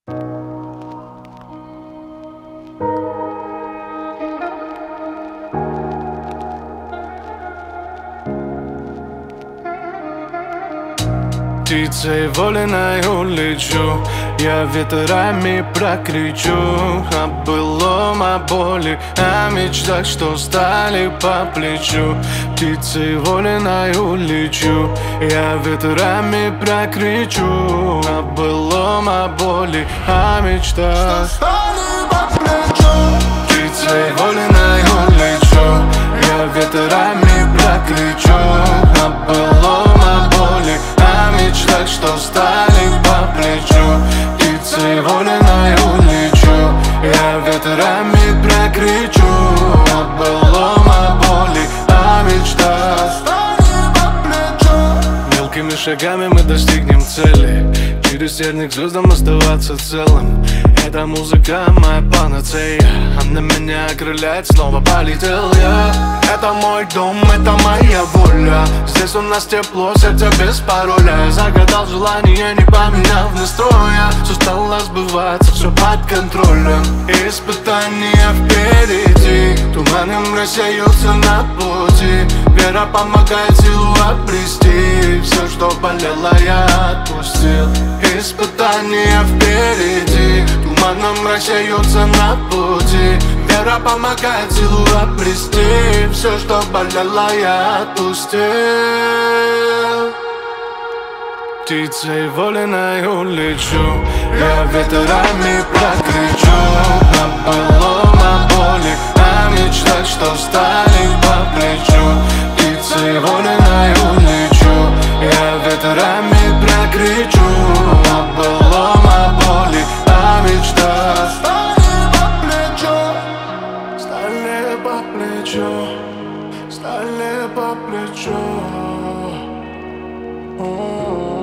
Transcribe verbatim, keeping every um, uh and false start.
Птицей вольной улечу, я ветрами прокричу о былом, о боли, о мечтах, что стали по плечу. Птицей вольной улечу, я ветрами прокричу о былом, о боли, о мечтах, что стали по плечу. Птицей вольной улечу, я ветрами прокричу о былом, о боли, о мечтах, что стали по плечу. Птицей вольной улечу, я ветрами прокричу о былом, о боли, о мечтах, что стали по плечу. Мелкими шагами мы достигнем цели, через терник звездам оставаться целым. Эта музыка моя панацея, она меня окрыляет, снова полетел я. Это мой дом, это моя воля, здесь у нас тепло, сердце без пароля. Я загадал желание, не поменяв настроя. Все стало сбываться, все под контролем. Испытания впереди, туманом рассеются на пути. Вера помогает силу обрести, все, что болело, я отпустил. Испытания впереди, туманом рассеются на пути. Вера помогает силу обрести, все, что болело, я отпустил. Птицей вольной улечу, я ветрами прокричу о былом, о боли, о мечтах, что стали по плечу. Птицей вольной улечу, я ветрами прокричу о былом, о боли, о мечтах, стали по плечу, стали по плечу, стали по плечу.